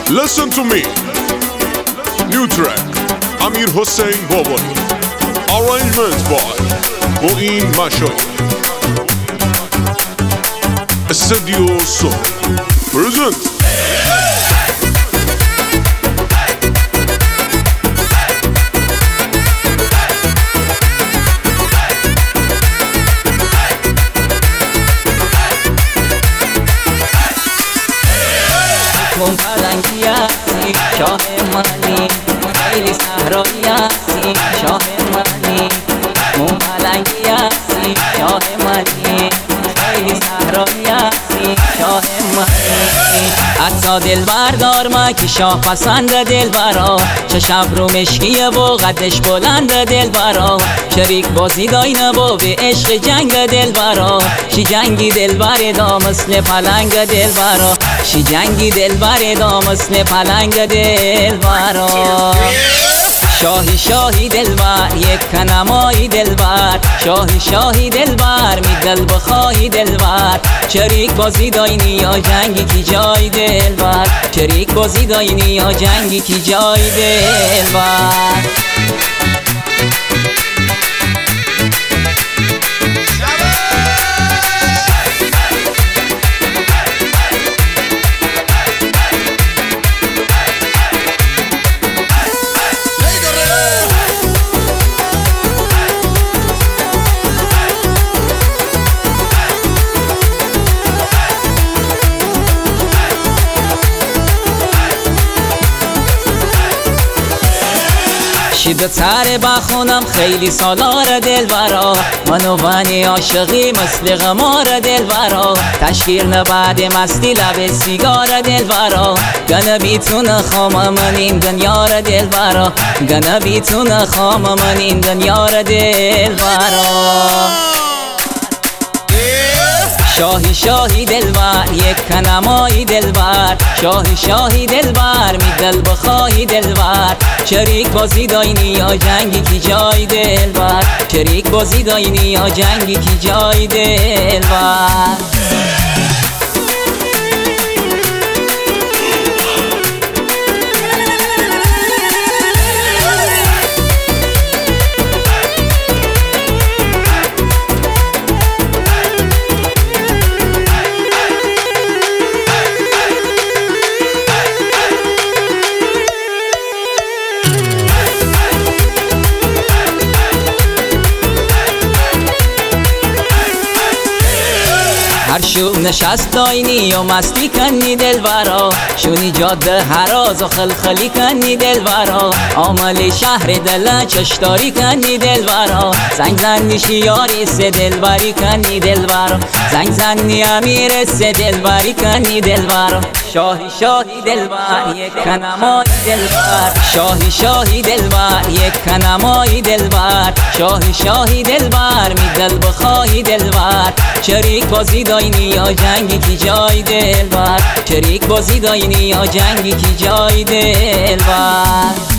Listen to me. New track Amir Hossein Bobari. Arrangement by Moin Mashai. Studio Soul present. کن پلنگی هستی شاه منی، خیلی صحرایی هستی شاه منی. کن پلنگی هستی شاه منی، خیلی صحرایی هستی شاه منی. حتی دل بردار من که شاه پسند دل برا، چشم رو مشکیه و قدش بلند دل برا. شریک بازی داینه و به عشق جنگ دل برا. شی جنگی دل بردا مثل پلنگ دل برا. شی جنگی دل بردا مثل پلنگ دل برا. شاهی شاهی دلبر یک کنمایی دلبر. شاهی شاهی دلبر می دل بخواهی دلبر. شریک بازی داینی یا جنگی کی جای دلبر. شریک بازی داینی یا جنگی کی جای دلبر. شیب سر بخونم خیلی سالار دل برا. منو ونی عاشقی مثل غمار دل برا. تشکیر نبعد مستی لب سیگار دل برا. گنه بیتون خام من این دنیا را دل برا. گنه بیتون خام من این دنیا را دل برا. شاهی شاهی دلبر یک کنمایی دلبر. شاهی شاهی دلبر می دل بخواهی دلبر. شریک بازی داینی یا جنگی کی جای دلبر. شریک بازی داینی یا جنگی کی جای دلبر. هر شو نشست داینی و مستی کنی دل برا. شونی جاده هراز و خلخلی کنی دل برا. عامل شهر دل چشتاری کنی دل برا. زنگ زنی شیاری سه دل بری کنی دل برا. زنگ زنی امیر سه دل بری کنی دل برا. شاهی شاهی دلبر یک کنمایی دلبر. شاهی شاهی دلبر یک کنمایی دلبر. شاهی شاهی دلبر می دل بخواهی دلبر. شریک بازی داینی یا جنگی کی جای دلبر. شریک بازی داینی یا جنگی کی جای دلبر.